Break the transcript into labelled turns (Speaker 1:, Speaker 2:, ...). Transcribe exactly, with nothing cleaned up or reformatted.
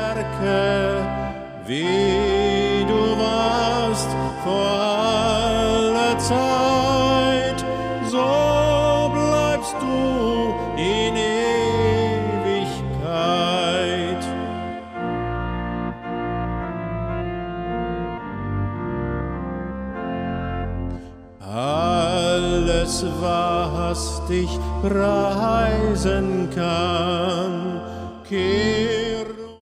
Speaker 1: Werke, wie du warst vor aller Zeit, so bleibst du in Ewigkeit. Alles, was dich preisen kann,